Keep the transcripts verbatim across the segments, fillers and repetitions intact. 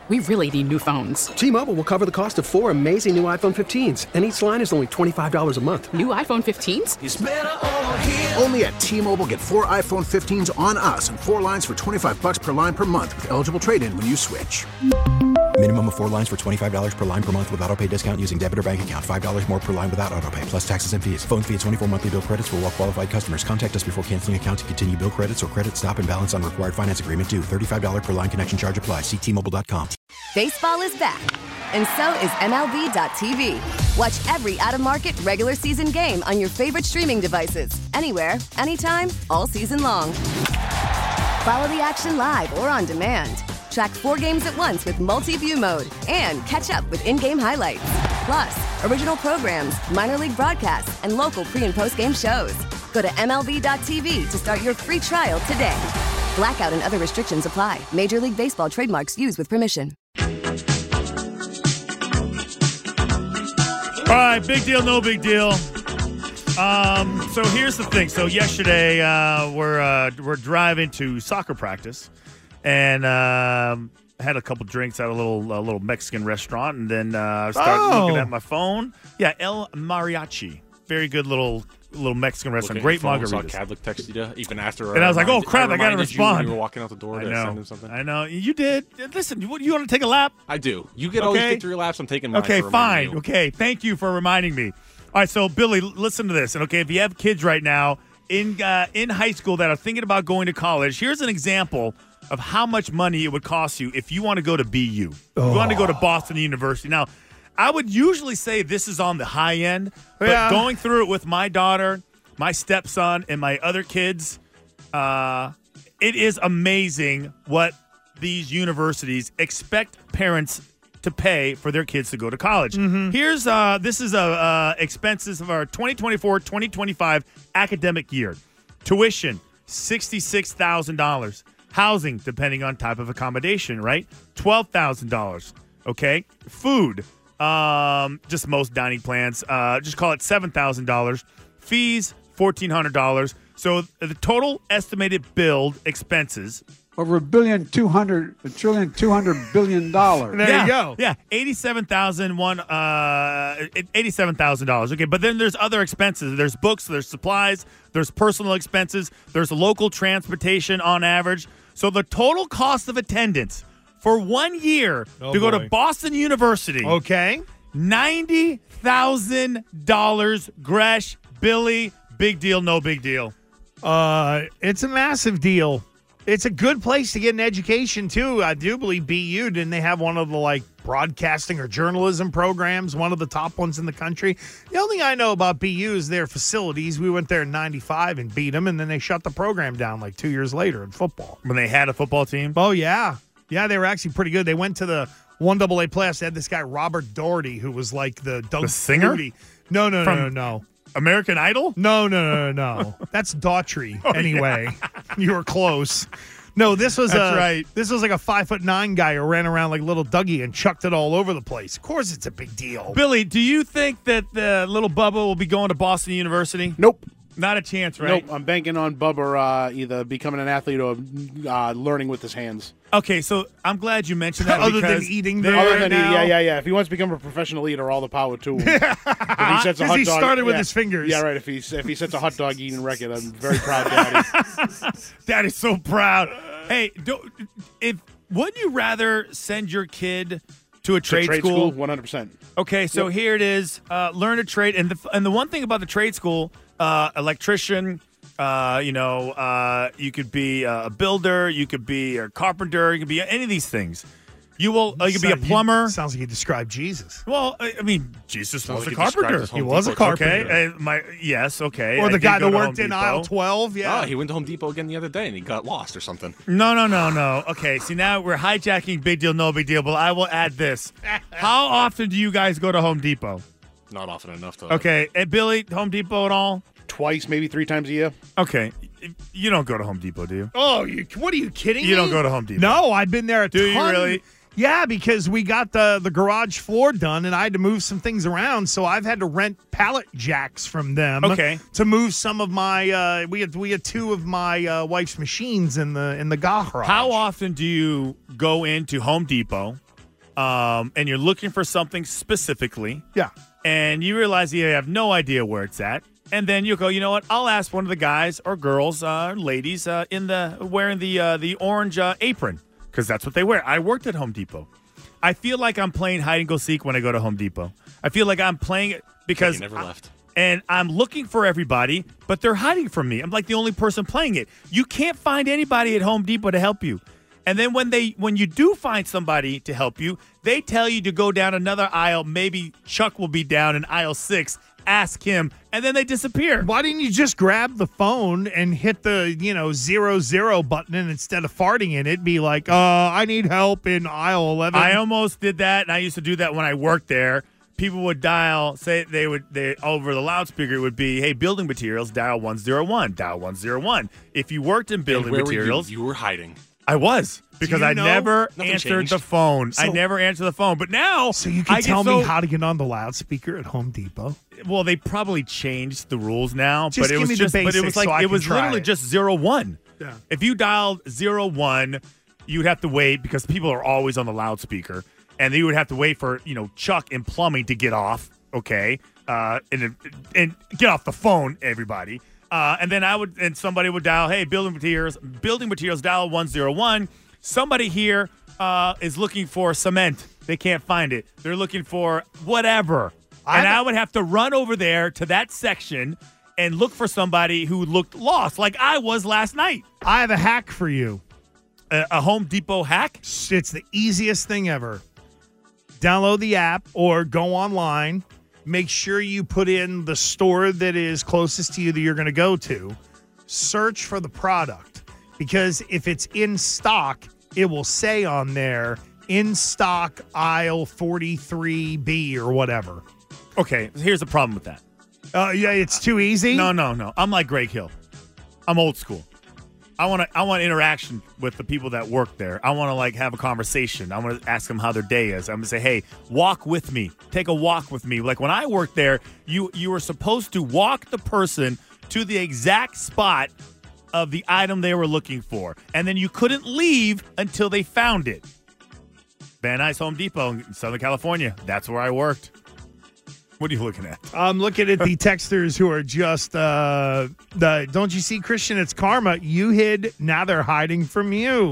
we really need new phones. T-Mobile will cover the cost of four amazing new iPhone fifteens, and each line is only twenty-five dollars a month. New iPhone fifteens? It's better over here. Only at T-Mobile, get four iPhone fifteens on us and four lines for twenty-five dollars per line per month with eligible trade-in when you switch. Minimum of four lines for twenty-five dollars per line per month with autopay discount using debit or bank account. five dollars more per line without autopay, plus taxes and fees. Phone fee at twenty-four monthly bill credits for well-qualified customers. Contact us before canceling account to continue bill credits or credit stop and balance on required finance agreement due. thirty-five dollars per line connection charge applies. See T Mobile dot com. Baseball is back, and so is M L B dot T V. Watch every out-of-market regular season game on your favorite streaming devices. Anywhere, anytime, all season long. Follow the action live or on demand. Track four games at once with multi-view mode and catch up with in-game highlights. Plus, original programs, minor league broadcasts, and local pre- and post-game shows. Go to M L B dot T V to start your free trial today. Blackout and other restrictions apply. Major League Baseball trademarks used with permission. All right, big deal, no big deal. Um, so here's the thing. So yesterday, uh, we're uh, we're driving to soccer practice, and um, had a couple drinks at a little a little Mexican restaurant, and then uh, started Oh. looking at my phone. Yeah, El Mariachi, very good little little Mexican restaurant, great margaritas. Saw Cadlick texted you even after. And I was like, "Oh reminded- crap, I, gotta reminded you respond." when you were walking out the door I to know. send him something. I know you did. Listen, you, you want to take a lap? I do. You get always get three laps. I'm taking mine. Okay, for reminding fine. you. Okay, thank you for reminding me. All right, so Billy, l- listen to this. And okay, if you have kids right now in uh, in high school that are thinking about going to college, here's an example of how much money it would cost you if you want to go to B U. If you want to go to Boston University. Now, I would usually say this is on the high end, but Yeah. going through it with my daughter, my stepson, and my other kids, uh, it is amazing what these universities expect parents to pay for their kids to go to college. Here's uh, this is uh, uh, expenses of our twenty twenty-four twenty twenty-five academic year. Tuition, sixty-six thousand dollars. Housing, depending on type of accommodation, right? twelve thousand dollars. Okay. Food, um, just most dining plans, uh, just call it seven thousand dollars. Fees, fourteen hundred dollars. So the total estimated build expenses. Over a billion, two hundred, a trillion, two hundred billion dollars. yeah, Yeah, eighty-seven thousand one, uh, eighty-seven thousand dollars. Okay, but then there's other expenses. There's books, there's supplies, there's personal expenses, there's local transportation on average. So the total cost of attendance for one year Oh, to go boy. to Boston University. Okay. ninety thousand dollars. Gresh, Billy, big deal, no big deal. Uh, it's a massive deal. It's a good place to get an education, too. I do believe B U, didn't they have one of the, like, broadcasting or journalism programs, one of the top ones in the country? The only thing I know about B U is their facilities. We went there in ninety-five and beat them, and then they shut the program down, like, two years later in football. When they had a football team? Oh, yeah. Yeah, they were actually pretty good. They went to the one double A playoffs. They had this guy, Robert Doherty, who was like the Doug The singer? Flutie. No, no, no, From no, no. American Idol? No, no, no, no, no. That's Daughtry. Oh, anyway, you were close. No, this was That's a right. This was like a five foot nine guy who ran around like little Dougie and chucked it all over the place. Of course, it's a big deal. Billy, do you think that the little Bubba will be going to Boston University? Nope. Not a chance, right? Nope. I'm banking on Bubba uh, either becoming an athlete or uh, learning with his hands. Okay, so I'm glad you mentioned that. Other than because eating there there Other than now- eating, yeah, yeah, yeah. If he wants to become a professional eater, all the power to him. If he sets a 'Cause hot he dog, started with yeah. his fingers. Yeah, right. If he if he sets a hot dog eating record, I'm very proud, Daddy. Daddy's so proud. Hey, do, if wouldn't you rather send your kid to a trade, trade school? school, one hundred percent. Okay, so Yep. here it is. Uh, learn a trade, and the and the one thing about the trade school, uh, electrician. Uh, you know, uh, you could be a builder, you could be a carpenter, you could be any of these things. You will. Uh, you could be a Sound- you- plumber. sounds like you described Jesus. Well, I, I mean, Jesus Sounds was like a he described carpenter. his Home He was a Depot, too. carpenter. Okay, uh, my yes, okay. Or I the did guy go that to worked Home in Depot. aisle twelve. Yeah. Oh, he went to Home Depot again the other day and he got lost or something. No, no, no, no. Okay, see now we're hijacking big deal, no big deal. But I will add this: how often do you guys go to Home Depot? Not often enough to. Okay, and Billy, Home Depot at all? Twice, maybe three times a year. Okay, you don't go to Home Depot, do you? Oh, you, what are you kidding You me? don't go to Home Depot. No, I've been there a Do ton. you really? Yeah, because we got the, the garage floor done and I had to move some things around, so I've had to rent pallet jacks from them. Okay. To move some of my uh, we had we had two of my uh, wife's machines in the in the garage. How often do you go into Home Depot um, and you're looking for something specifically, Yeah. and you realize you have no idea where it's at, and then you go, you know what? I'll ask one of the guys or girls, uh, ladies, uh, in the wearing the uh, the orange uh, apron, because that's what they wear. I worked at Home Depot. I feel like I'm playing hide and go seek when I go to Home Depot. I feel like I'm playing it because you never I- left. and I'm looking for everybody, but they're hiding from me. I'm like the only person playing it. You can't find anybody at Home Depot to help you. And then when they when you do find somebody to help you, they tell you to go down another aisle. Maybe Chuck will be down in aisle six. Ask him, and then they disappear. Why didn't you just grab the phone and hit the, you know, zero zero button, and instead of farting in it, be like, uh, I need help in aisle eleven? I almost did that, and I used to do that when I worked there. People would dial, say they would, they over the loudspeaker, it would be, hey, building materials, dial one zero one, dial one zero one. If you worked in building And where materials. Were you? you were hiding. I was, because you I know? never Nothing answered changed. the phone. I So- never answered the phone. But now, So you can I get tell so- me how to get on the loudspeaker at Home Depot? Well, they probably changed the rules now, Just but it give was me the just, but it basics was like so I it can was try literally it. just zero one. Yeah. If you dialed zero one, you'd have to wait because people are always on the loudspeaker, and then you would have to wait for you know Chuck in plumbing to get off. Okay, uh, and and get off the phone, everybody. Uh, and then I would, and somebody would dial, hey, building materials, building materials, dial one zero one. Somebody here uh, is looking for cement. They can't find it. They're looking for whatever. And I- I would have to run over there to that section and look for somebody who looked lost, like I was last night. I have a hack for you. A, a Home Depot hack? It's the easiest thing ever. Download the app or go online. Make sure you put in the store that is closest to you that you're going to go to. Search for the product, because if it's in stock, it will say on there, in stock aisle forty-three B or whatever. Okay, here's the problem with that. Uh, yeah, it's too easy? No, no, no. I'm like Greg Hill. I'm old school. I want to. I want interaction with the people that work there. I want to like have a conversation. I want to ask them how their day is. I'm gonna say, "Hey, walk with me. Take a walk with me." Like when I worked there, you you were supposed to walk the person to the exact spot of the item they were looking for, and then you couldn't leave until they found it. Van Nuys Home Depot in Southern California. That's where I worked. What are you looking at? I'm looking at the texters who are just, uh, the, don't you see, Christian? It's karma. You hid, now they're hiding from you.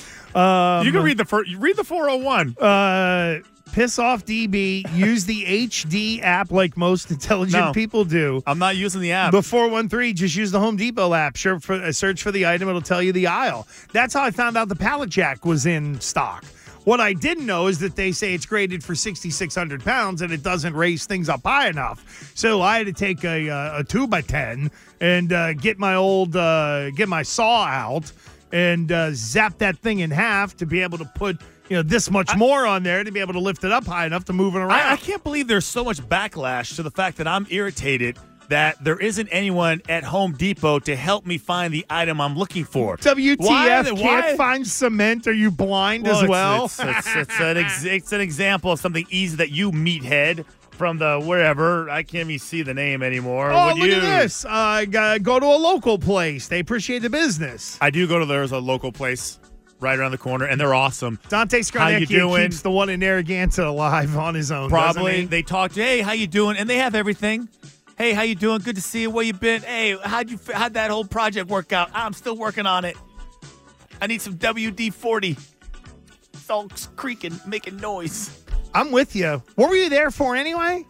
Um, You can read the first, read the four oh one. Uh, piss off D B. Use the H D app like most intelligent No. people do. I'm not using the app. The four one three, just use the Home Depot app. Search for, uh, search for the item. It'll tell you the aisle. That's how I found out the pallet jack was in stock. What I didn't know is that they say it's graded for sixty-six hundred pounds and it doesn't raise things up high enough. So I had to take a, uh, a two by ten and uh, get my old, uh, get my saw out and uh, zap that thing in half to be able to put, you know, this much more on there to be able to lift it up high enough to move it around. I, I can't believe there's so much backlash to the fact that I'm irritated that there isn't anyone at Home Depot to help me find the item I'm looking for. W T F, Why are they- can't why- find cement. Are you blind as it's- well? It's, it's, it's, an ex, it's an example of something easy that you meathead from the wherever. I can't even see the name anymore. Oh, would look you? at this. Uh, g- go to a local place. They appreciate the business. I do go to there's a local place right around the corner, and they're awesome. Dante How you Scarnecchia doing? keeps the one in Narragansett alive on his own, doesn't Probably. he? They talk to, hey, how you doing? And they have everything. Hey, how you doing? Good to see you. Where you been? Hey, how'd you how'd that whole project work out? I'm still working on it. I need some W D forty. It's all creaking, making noise. I'm with you. What were you there for anyway?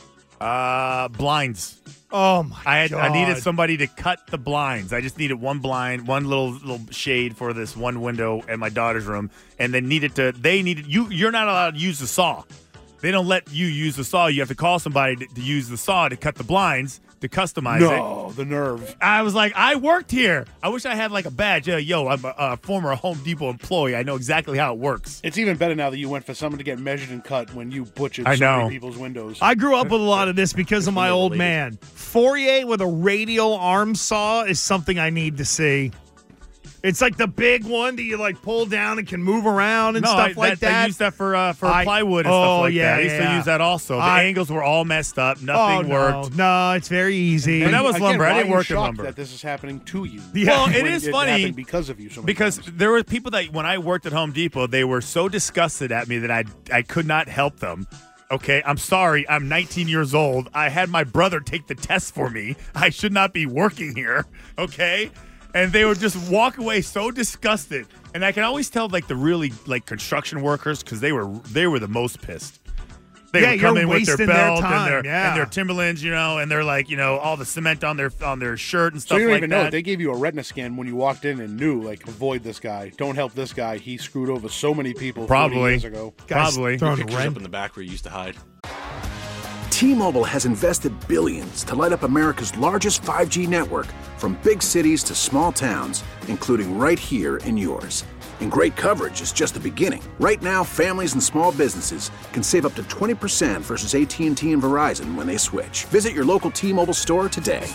Uh, blinds. Oh my I had God. I needed somebody to cut the blinds. I just needed one blind, one little little shade for this one window in my daughter's room, and then needed to. They needed you. You're not allowed to use the saw. They don't let you use the saw. You have to call somebody to, to use the saw to cut the blinds to customize it. No, the nerve. I was like, I worked here. I wish I had like a badge. Yo, yo, I'm a, a former Home Depot employee. I know exactly how it works. It's even better now that you went for someone to get measured and cut when you butchered I so know. many people's windows. I grew up with a lot of this because of my old related. man. Fourier with a radial arm saw is something I need to see. It's like the big one that you like pull down and can move around and no, stuff I, like that. that. They use that for uh, for I, plywood and oh, stuff like yeah, that. I used yeah. to use that also. The I, angles were all messed up. oh, Nothing no, worked. No, it's very easy. But that was Again, lumber. I why didn't are you work in shocked lumber. that this is happening to you. Yeah. Well, it When is it funny happened because of you. So many because times. there were people that when I worked at Home Depot, they were so disgusted at me that I I could not help them. Okay, I'm sorry. I'm nineteen years old. I had my brother take the test for me. I should not be working here. Okay, and they would just walk away so disgusted. And I can always tell, like the really like construction workers, because they were they were the most pissed. They Yeah, would come you're in with their wasting their belt time, and their yeah. and their Timberlands, you know, and they're like, you know, all the cement on their on their shirt and So stuff you don't like even that. know. They gave you a retina scan when you walked in and knew, like, avoid this guy. Don't help this guy. He screwed over so many people Probably. forty years ago. Guys Probably. throwing Pictures rent- up in the back where you used to hide. T-Mobile has invested billions to light up America's largest five G network, from big cities to small towns, including right here in yours. And great coverage is just the beginning. Right now, families and small businesses can save up to twenty percent versus A T and T and Verizon when they switch. Visit your local T-Mobile store today.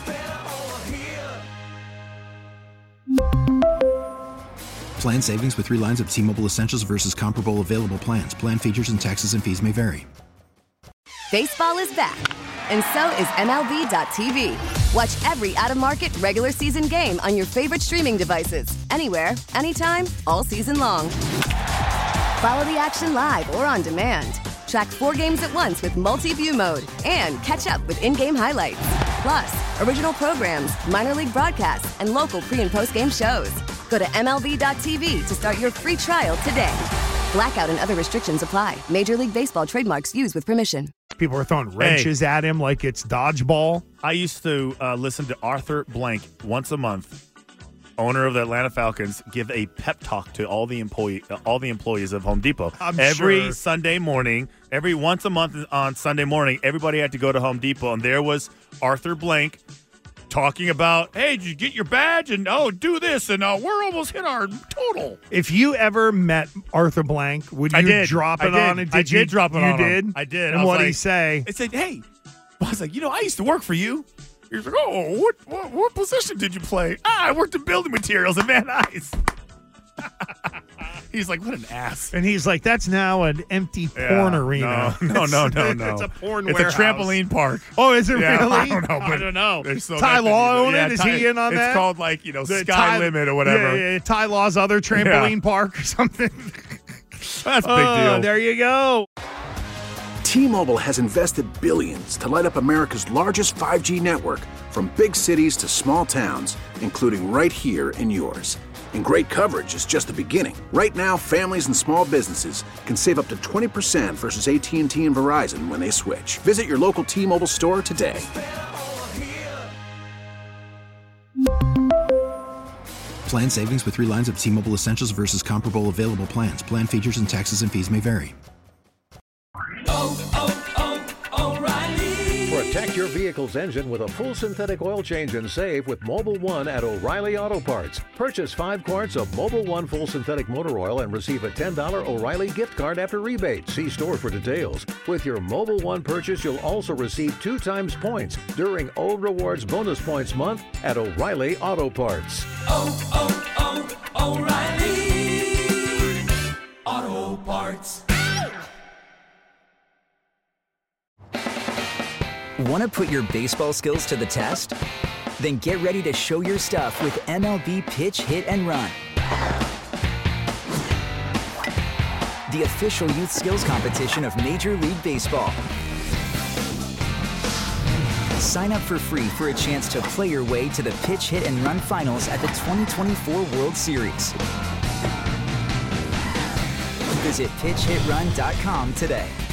Plan savings with three lines of T-Mobile Essentials versus comparable available plans. Plan features and taxes and fees may vary. Baseball is back, and so is M L B dot T V. Watch every out-of-market regular season game on your favorite streaming devices, anywhere, anytime, all season long. Follow the action live or on demand. Track four games at once with multi-view mode and catch up with in-game highlights. Plus, original programs, minor league broadcasts, and local pre- and post-game shows. Go to M L B dot T V to start your free trial today. Blackout and other restrictions apply. Major League Baseball trademarks used with permission. People are throwing wrenches at him like it's dodgeball. I used to uh, listen to Arthur Blank once a month, owner of the Atlanta Falcons, give a pep talk to all the employee, uh, all the employees of Home Depot. I'm every sure. Sunday morning, every once a month on Sunday morning, everybody had to go to Home Depot, and there was Arthur Blank talking about, hey, did you get your badge? And, oh, do this, and uh, we're almost hit our total. If you ever met Arthur Blank, would you I did. drop I it did. on it? I you, did drop it you on him. did? I did. And I was what did he like- say? I said, hey, I was like, you know, I used to work for you. He was like, oh, what, what, what position did you play? Ah, I worked in building materials at Van Nuys. He's like, what an ass. And he's like, that's now an empty Yeah, porn arena. No, no, no, no, no. It's a porn It's warehouse. a trampoline park. Oh, is it Yeah, really? I don't know. I But don't know. there's so Ty nothing Law you do. own Yeah, it? Is Ty- he in on it's that? It's called like, you know, The Sky Ty- Limit or whatever. Yeah, yeah, Ty Law's other trampoline park or something. That's a big Oh, deal. there you go. T-Mobile has invested billions to light up America's largest five G network, from big cities to small towns, including right here in yours. And great coverage is just the beginning. Right now, families and small businesses can save up to twenty percent versus A T and T and Verizon when they switch. Visit your local T-Mobile store today. Plan savings with three lines of T-Mobile Essentials versus comparable available plans. Plan features and taxes and fees may vary. Protect your vehicle's engine with a full synthetic oil change and save with Mobil one at O'Reilly Auto Parts. Purchase five quarts of Mobil one full synthetic motor oil and receive a ten dollars O'Reilly gift card after rebate. See store for details. With your Mobil one purchase, you'll also receive two times points during O Rewards Bonus Points Month at O'Reilly Auto Parts. Oh, oh, oh, O'Reilly Auto Parts. Want to put your baseball skills to the test? Then get ready to show your stuff with M L B Pitch, Hit, and Run. The official youth skills competition of Major League Baseball. Sign up for free for a chance to play your way to the Pitch, Hit, and Run finals at the twenty twenty-four World Series. Visit pitch hit run dot com today.